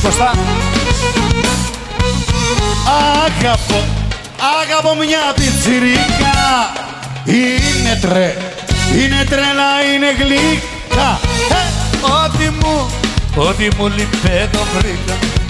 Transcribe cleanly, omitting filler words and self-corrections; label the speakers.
Speaker 1: Κωστά.
Speaker 2: Αγαπώ μια πιτσιρίκα. Είναι τρέλα, είναι γλυκά.
Speaker 1: Ό,τι μου λυπέ το βρήκα.